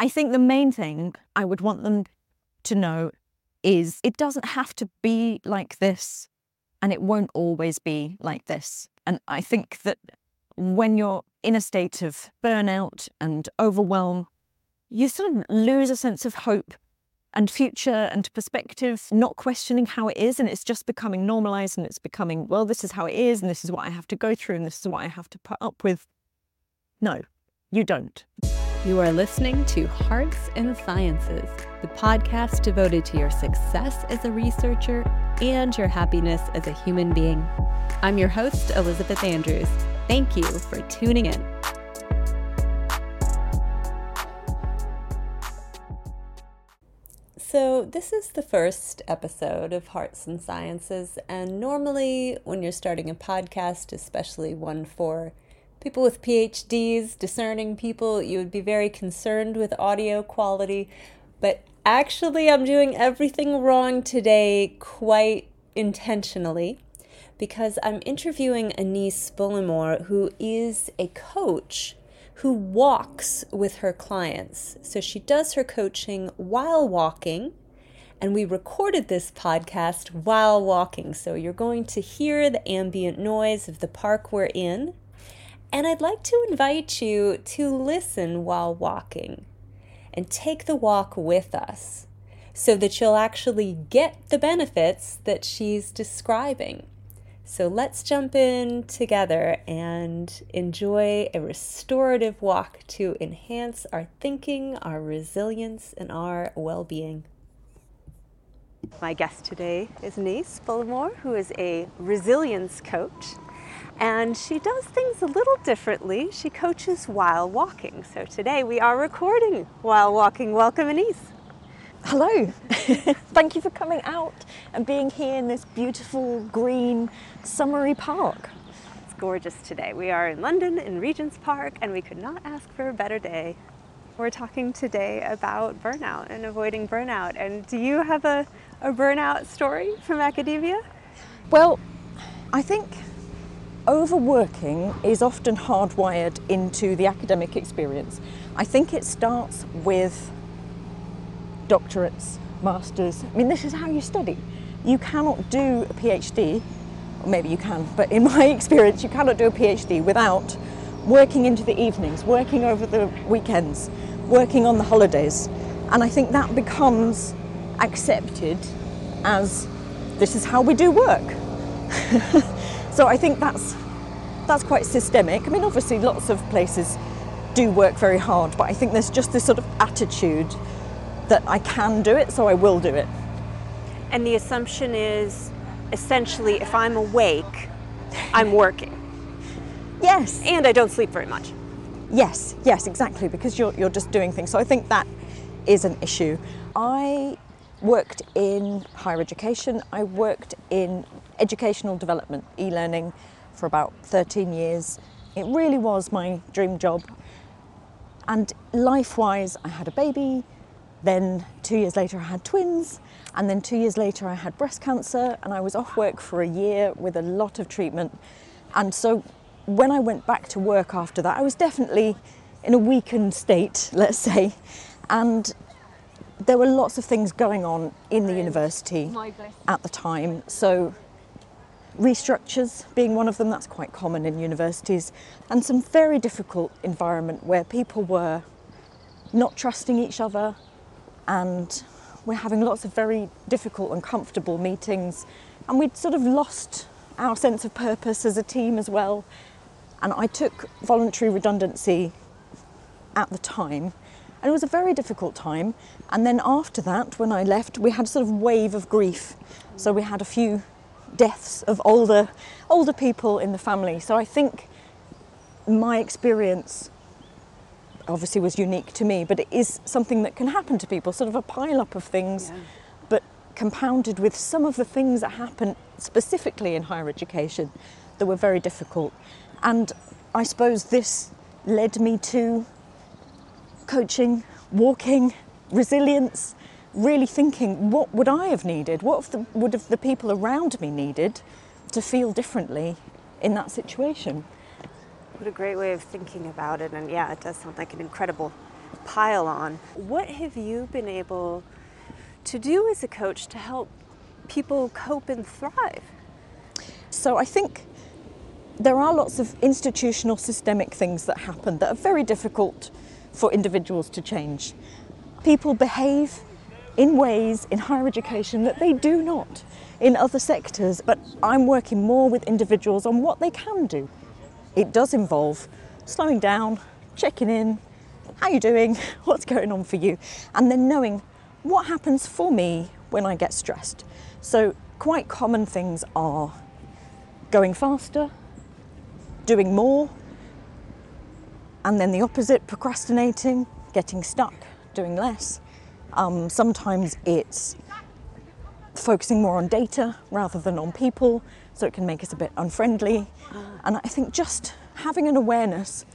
I think the main thing I would want them to know is it doesn't have to be like this, and it won't always be like this. And I think that when you're in a state of burnout and overwhelm, you sort of lose a sense of hope and future and perspective, not questioning how it is, and it's just becoming normalized, and it's becoming, well, this is how it is, and this is what I have to go through, and this is what I have to put up with. No, you don't. You are listening to Hearts and Sciences, the podcast devoted to your success as a researcher and your happiness as a human being. I'm your host, Elizabeth Andrews. Thank you for tuning in. So this is the first episode of Hearts and Sciences, and normally when you're starting a podcast, especially one for people with PhDs, discerning people, you would be very concerned with audio quality, but actually I'm doing everything wrong today quite intentionally because I'm interviewing Anise Bullimore, who is a coach who walks with her clients. So she does her coaching while walking, and we recorded this podcast while walking. So you're going to hear the ambient noise of the park we're in. And I'd like to invite you to listen while walking and take the walk with us so that you'll actually get the benefits that she's describing. So let's jump in together and enjoy a restorative walk to enhance our thinking, our resilience, and our well-being. My guest today is Anise Bullimore, who is a resilience coach, and she does things a little differently. She coaches while walking. So today we are recording while walking. Welcome, Anise. Hello. Thank you for coming out and being here in this beautiful, green, summery park. It's gorgeous today. We are in London, in Regent's Park, and we could not ask for a better day. We're talking today about burnout and avoiding burnout. And do you have a burnout story from academia? Well, I think overworking is often hardwired into the academic experience. I think it starts with doctorates, masters. I mean, this is how you study. You cannot do a PhD, or maybe you can, but in my experience, you cannot do a PhD without working into the evenings, working over the weekends, working on the holidays. And I think that becomes accepted as this is how we do work. So I think that's quite systemic. I mean, obviously lots of places do work very hard, but I think there's just this sort of attitude that I can do it, so I will do it. And the assumption is, essentially, if I'm awake, I'm working. Yes. And I don't sleep very much. Yes, exactly, because you're just doing things. So I think that is an issue. I worked in higher education. I worked in educational development, e-learning, for about 13 years. It really was my dream job. And life-wise, I had a baby. Then 2 years later I had twins, and then 2 years later I had breast cancer, and I was off work for a year with a lot of treatment. And so when I went back to work after that, I was definitely in a weakened state, let's say, and there were lots of things going on in the university at the time. So restructures being one of them, that's quite common in universities, and some very difficult environment where people were not trusting each other, and we're having lots of very difficult, uncomfortable meetings, and we'd sort of lost our sense of purpose as a team as well. And I took voluntary redundancy at the time, and it was a very difficult time. And then after that, when I left, we had a sort of wave of grief. So we had a few deaths of older people in the family. So I think my experience obviously was unique to me, but it is something that can happen to people, sort of a pile-up of things, but compounded with some of the things that happen specifically in higher education that were very difficult. And I suppose this led me to coaching, walking, resilience, really thinking, what would I have needed? Would have the people around me needed to feel differently in that situation? What a great way of thinking about it. And yeah, it does sound like an incredible pile on. What have you been able to do as a coach to help people cope and thrive? So I think there are lots of institutional systemic things that happen that are very difficult for individuals to change. People behave in ways in higher education that they do not in other sectors, but I'm working more with individuals on what they can do. It does involve slowing down, checking in, how you doing, what's going on for you, and then knowing what happens for me when I get stressed. So quite common things are going faster, doing more, and then the opposite, procrastinating, getting stuck, doing less. Sometimes it's focusing more on data rather than on people, so it can make us a bit unfriendly. And I think just having an awareness,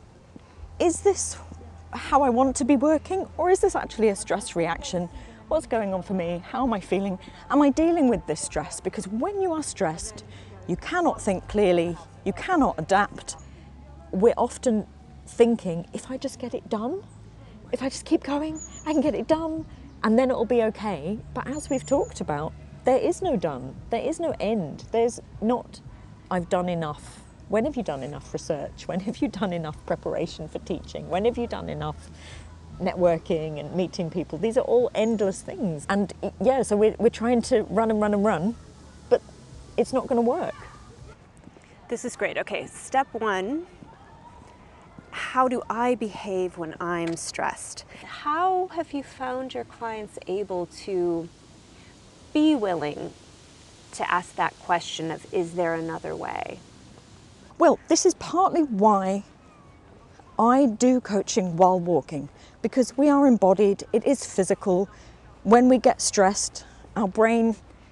is this how I want to be working, or is this actually a stress reaction? What's going on for me? How am I feeling? Am I dealing with this stress? Because when you are stressed, you cannot think clearly, you cannot adapt. We're often thinking, if I just get it done, if I just keep going, I can get it done, and then it'll be okay. But as we've talked about, there is no done, there is no end. There's not, I've done enough. When have you done enough research? When have you done enough preparation for teaching? When have you done enough networking and meeting people? These are all endless things. And yeah, so we're trying to run and run and run, but it's not going to work. This is great. Okay, step one, how do I behave when I'm stressed? How have you found your clients able to be willing to ask that question of, is there another way? Well, this is partly why I do coaching while walking, because we are embodied, it is physical. When we get stressed, our brain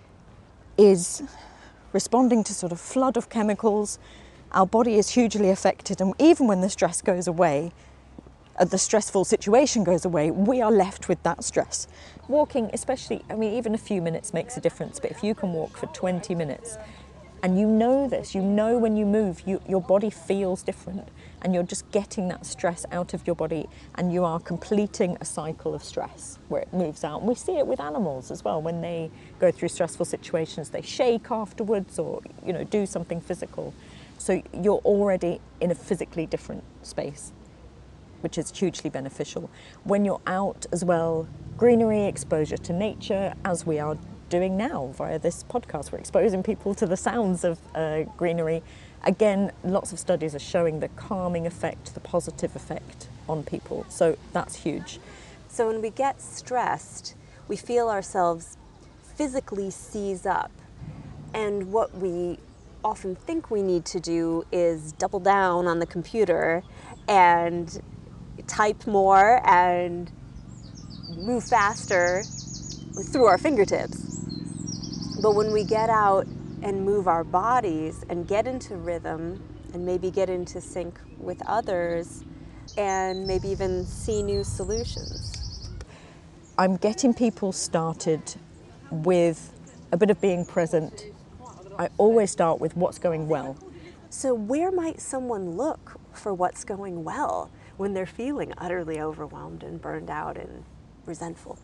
is responding to sort of flood of chemicals. Our body is hugely affected, and even when the stress goes away, the stressful situation goes away, we are left with that stress. Walking, especially, I mean, even a few minutes makes a difference, but if you can walk for 20 minutes, and you know this, you know when you move, your body feels different, and you're just getting that stress out of your body, and you are completing a cycle of stress where it moves out. And we see it with animals as well. When they go through stressful situations, they shake afterwards, or do something physical. So you're already in a physically different space, which is hugely beneficial. When you're out as well, greenery, exposure to nature, as we are doing now via this podcast, we're exposing people to the sounds of greenery. Again, lots of studies are showing the calming effect, the positive effect on people. So that's huge. So when we get stressed, we feel ourselves physically seize up. And what we often think we need to do is double down on the computer and type more and move faster through our fingertips. But when we get out and move our bodies and get into rhythm and maybe get into sync with others and maybe even see new solutions. I'm getting people started with a bit of being present. I always start with what's going well. So where might someone look for what's going well when they're feeling utterly overwhelmed and burned out and resentful?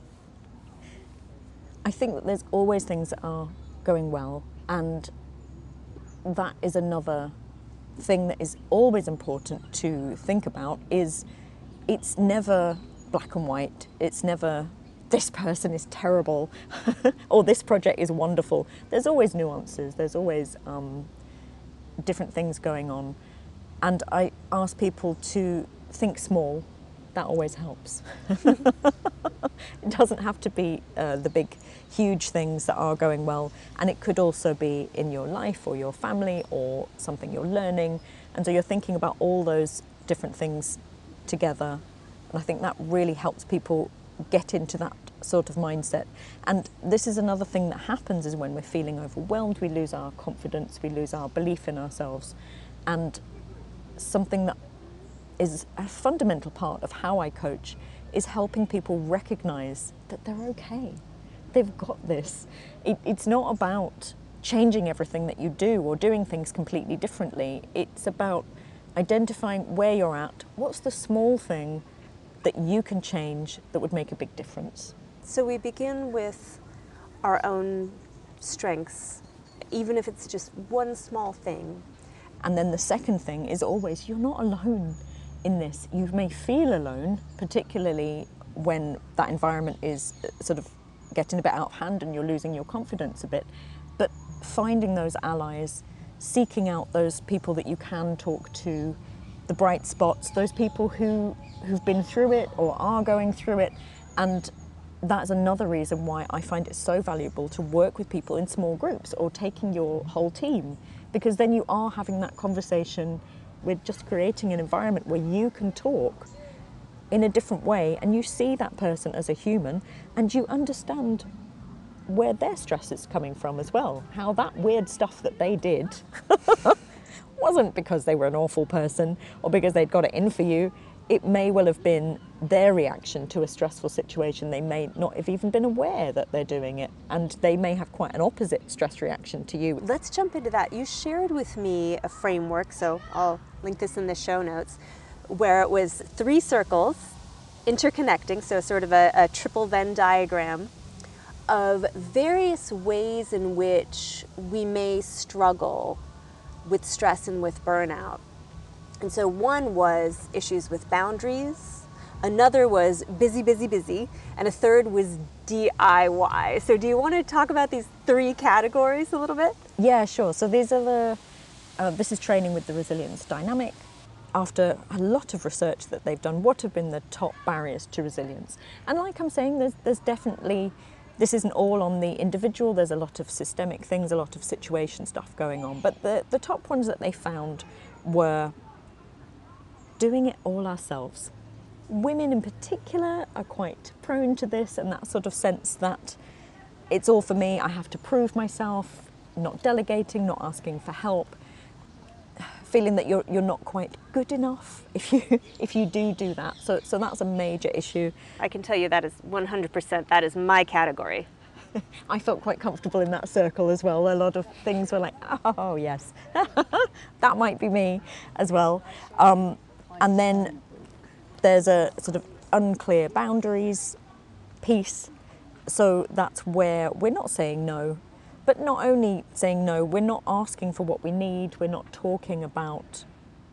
I think that there's always things that are going well, and that is another thing that is always important to think about. Is it's never black and white. It's never this person is terrible or this project is wonderful. There's always nuances. There's always different things going on, and I ask people to think small. That always helps. It doesn't have to be the big, huge things that are going well. And it could also be in your life or your family or something you're learning. And so you're thinking about all those different things together. And I think that really helps people get into that sort of mindset. And this is another thing that happens is when we're feeling overwhelmed, we lose our confidence, we lose our belief in ourselves. And something that is a fundamental part of how I coach is helping people recognize that they're okay. They've got this. It's not about changing everything that you do or doing things completely differently. It's about identifying where you're at, what's the small thing that you can change that would make a big difference. So we begin with our own strengths, even if it's just one small thing. And then the second thing is always, you're not alone in this. You may feel alone, particularly when that environment is sort of getting a bit out of hand and you're losing your confidence a bit. But finding those allies, seeking out those people that you can talk to, the bright spots, those people who've been through it or are going through it. And that's another reason why I find it so valuable to work with people in small groups or taking your whole team, because then you are having that conversation. We're just creating an environment where you can talk in a different way and you see that person as a human and you understand where their stress is coming from as well, how that weird stuff that they did wasn't because they were an awful person or because they'd got it in for you. It may well have been their reaction to a stressful situation. They may not have even been aware that they're doing it, and they may have quite an opposite stress reaction to you. Let's jump into that. You shared with me a framework, so I'll link this in the show notes, where it was 3 circles interconnecting, so sort of a triple Venn diagram of various ways in which we may struggle with stress and with burnout. And so one was issues with boundaries, another was busy, busy, busy, and a third was DIY. So do you want to talk about these 3 categories a little bit? Yeah, sure. So these are this is training with the resilience dynamic. After a lot of research that they've done, what have been the top barriers to resilience? And like I'm saying, there's definitely, this isn't all on the individual, there's a lot of systemic things, a lot of situation stuff going on. But the top ones that they found were doing it all ourselves. Women in particular are quite prone to this, and that sort of sense that it's all for me, I have to prove myself, not delegating, not asking for help, feeling that you're not quite good enough if you do that. So that's a major issue. I can tell you that is 100%, that is my category. I felt quite comfortable in that circle as well. A lot of things were like, oh yes, that might be me as well. And then there's a sort of unclear boundaries piece. So that's where we're not saying no, but not only saying no, we're not asking for what we need. We're not talking about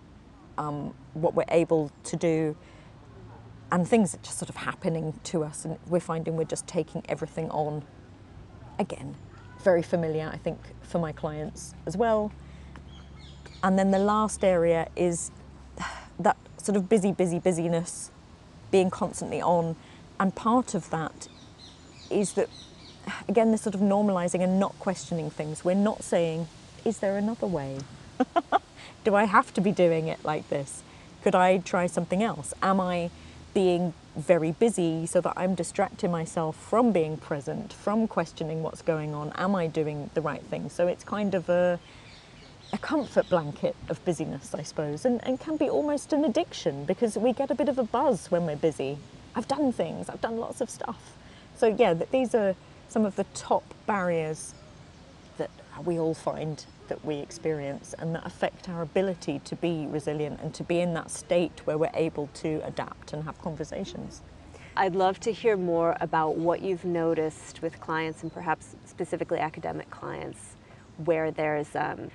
what we're able to do, and things are just sort of happening to us, and we're finding we're just taking everything on. Again, very familiar, I think, for my clients as well. And then the last area is that sort of busyness, being constantly on. And part of that is that, again, this sort of normalising and not questioning things. We're not saying, is there another way? Do I have to be doing it like this? Could I try something else? Am I being very busy so that I'm distracting myself from being present, from questioning what's going on? Am I doing the right thing? So it's kind of a comfort blanket of busyness, I suppose, and can be almost an addiction because we get a bit of a buzz when we're busy. I've done things, I've done lots of stuff. So yeah, these are some of the top barriers that we all find that we experience and that affect our ability to be resilient and to be in that state where we're able to adapt and have conversations. I'd love to hear more about what you've noticed with clients and perhaps specifically academic clients where there's a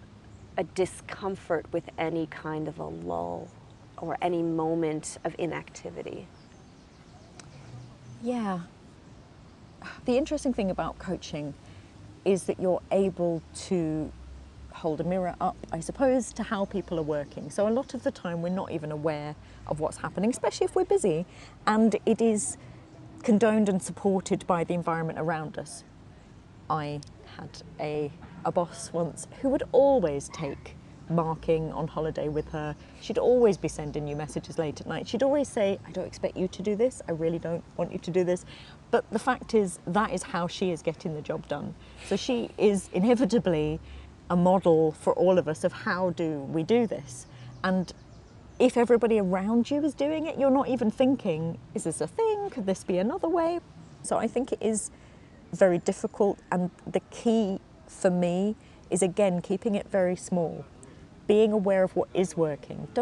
discomfort with any kind of a lull or any moment of inactivity. Yeah. The interesting thing about coaching is that you're able to hold a mirror up, I suppose, to how people are working. So a lot of the time we're not even aware of what's happening, especially if we're busy, and it is condoned and supported by the environment around us. I had a boss once who would always take marking on holiday with her. She'd always be sending you messages late at night. She'd always say, I don't expect you to do this. I really don't want you to do this. But the fact is, that is how she is getting the job done. So she is inevitably a model for all of us of how do we do this. And if everybody around you is doing it, you're not even thinking, is this a thing? Could this be another way? So I think it is very difficult, and the key for me is, again, keeping it very small, being aware of what is working. Don't be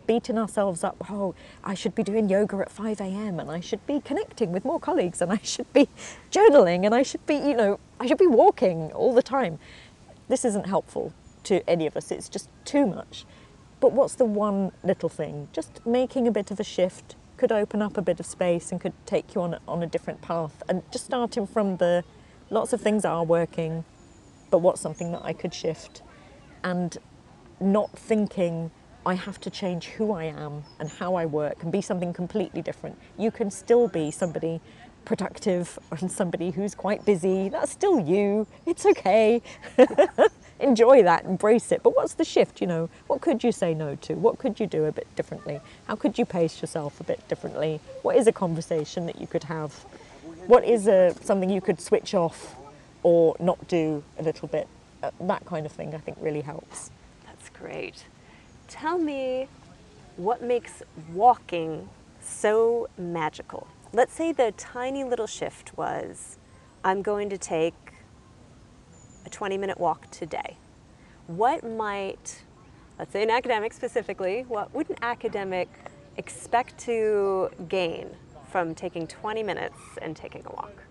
beating ourselves up. Oh, I should be doing yoga at 5 a.m. and I should be connecting with more colleagues and I should be journaling and I should be, I should be walking all the time. This isn't helpful to any of us. It's just too much. But what's the one little thing? Just making a bit of a shift could open up a bit of space and could take you on a different path. And just starting from the lots of things are working, but what's something that I could shift? And not thinking I have to change who I am and how I work and be something completely different. You can still be somebody productive and somebody who's quite busy. That's still you. It's okay. Enjoy that, embrace it. But what's the shift, What could you say no to? What could you do a bit differently? How could you pace yourself a bit differently? What is a conversation that you could have? What is something you could switch off or not do a little bit? That kind of thing, I think, really helps. That's great. Tell me what makes walking so magical. Let's say the tiny little shift was, I'm going to take a 20-minute walk today. What might, let's say an academic specifically, what would an academic expect to gain from taking 20 minutes and taking a walk?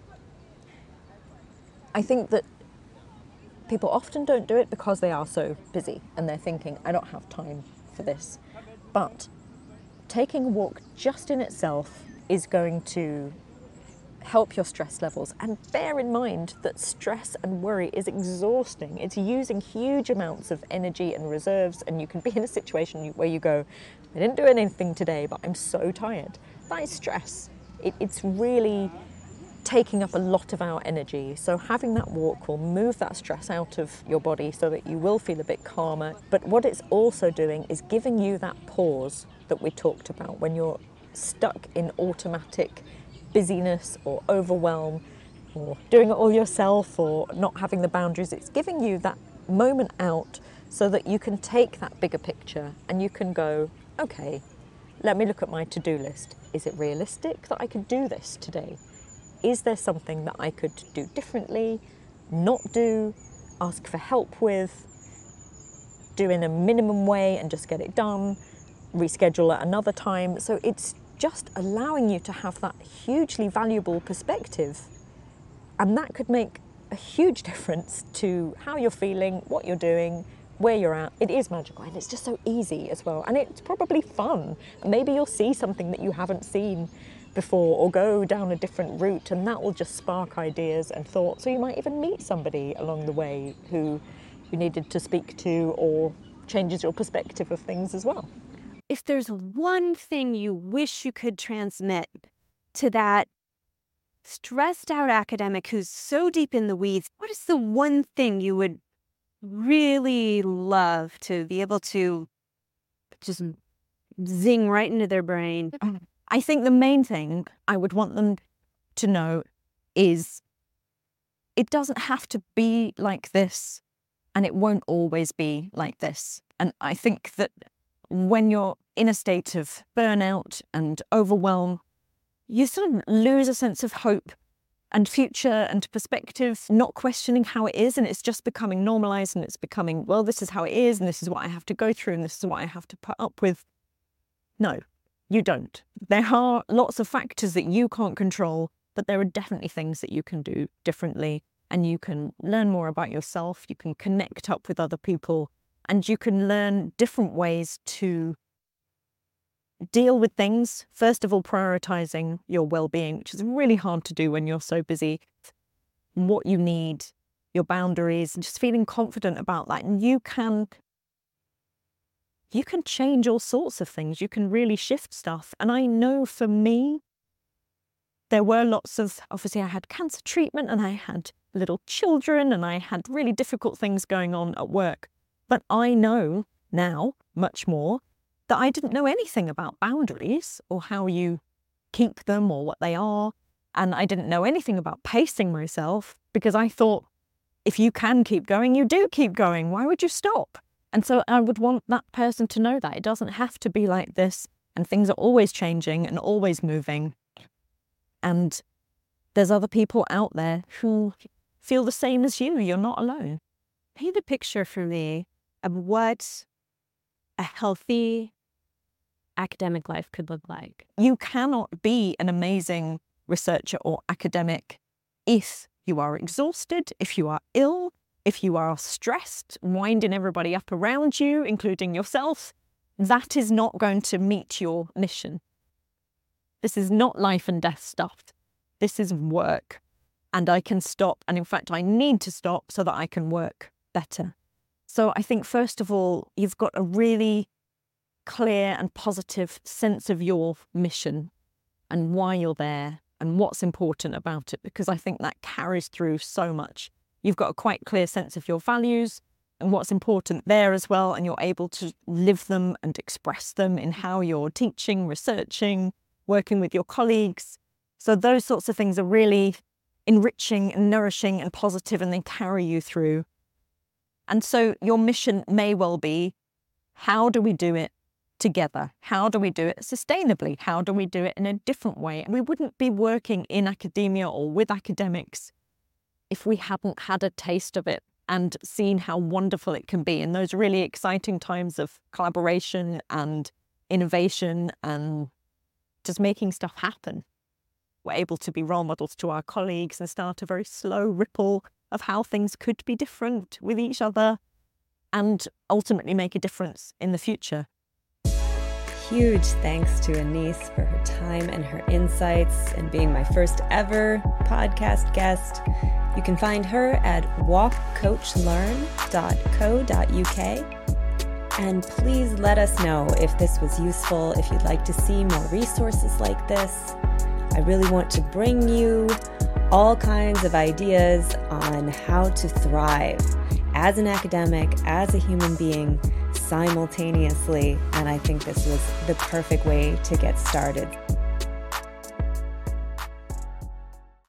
I think that people often don't do it because they are so busy and they're thinking, I don't have time for this. But taking a walk just in itself is going to help your stress levels. And bear in mind that stress and worry is exhausting. It's using huge amounts of energy and reserves, and you can be in a situation where you go, I didn't do anything today, but I'm so tired. That is stress. It's really taking up a lot of our energy. So having that walk will move that stress out of your body so that you will feel a bit calmer. But what it's also doing is giving you that pause that we talked about when you're stuck in automatic busyness or overwhelm or doing it all yourself or not having the boundaries. It's giving you that moment out so that you can take that bigger picture and you can go, okay, let me look at my to-do list. Is it realistic that I could do this today? Is there something that I could do differently, not do, ask for help with, do in a minimum way and just get it done, reschedule at another time? So it's just allowing you to have that hugely valuable perspective. And that could make a huge difference to how you're feeling, what you're doing, where you're at. It is magical and it's just so easy as well. And it's probably fun. Maybe you'll see something that you haven't seen before or go down a different route, and that will just spark ideas and thoughts. So you might even meet somebody along the way who you needed to speak to or changes your perspective of things as well. If there's one thing you wish you could transmit to that stressed out academic who's so deep in the weeds, what is the one thing you would really love to be able to just zing right into their brain? I think the main thing I would want them to know is it doesn't have to be like this, and it won't always be like this. And I think that when you're in a state of burnout and overwhelm, you sort of lose a sense of hope and future and perspective, not questioning how it is, and it's just becoming normalized, and it's becoming, well, this is how it is, and this is what I have to go through, and this is what I have to put up with. No, you don't. There are lots of factors that you can't control, but there are definitely things that you can do differently, and you can learn more about yourself, you can connect up with other people, and you can learn different ways to deal with things. First of all, prioritizing your well-being, which is really hard to do when you're so busy. What you need, your boundaries, and just feeling confident about that. And you can change all sorts of things. You can really shift stuff. And I know for me, there were lots of, obviously I had cancer treatment and I had little children and I had really difficult things going on at work. But I know now much more that I didn't know anything about boundaries or how you keep them or what they are. And I didn't know anything about pacing myself because I thought, if you can keep going, you do keep going. Why would you stop? And so I would want that person to know that it doesn't have to be like this, and things are always changing and always moving. And there's other people out there who feel the same as you. You're not alone. Paint a picture for me of what a healthy academic life could look like. You cannot be an amazing researcher or academic if you are exhausted, if you are ill, if you are stressed, winding everybody up around you, including yourself. That is not going to meet your mission. This is not life and death stuff. This is work. And I can stop. And in fact, I need to stop so that I can work better. So I think, first of all, you've got a really clear and positive sense of your mission and why you're there and what's important about it, because I think that carries through so much. You've got a quite clear sense of your values and what's important there as well, and you're able to live them and express them in how you're teaching, researching, working with your colleagues. So those sorts of things are really enriching and nourishing and positive, and they carry you through. And so your mission may well be, how do we do it together? How do we do it sustainably? How do we do it in a different way? We wouldn't be working in academia or with academics if we hadn't had a taste of it and seen how wonderful it can be in those really exciting times of collaboration and innovation and just making stuff happen. We're able to be role models to our colleagues and start a very slow ripple of how things could be different with each other and ultimately make a difference in the future. Huge thanks to Anis for her time and her insights and being my first ever podcast guest. You can find her at walkcoachlearn.co.uk. And please let us know if this was useful, if you'd like to see more resources like this. I really want to bring you all kinds of ideas on how to thrive as an academic, as a human being, simultaneously, and I think this was the perfect way to get started.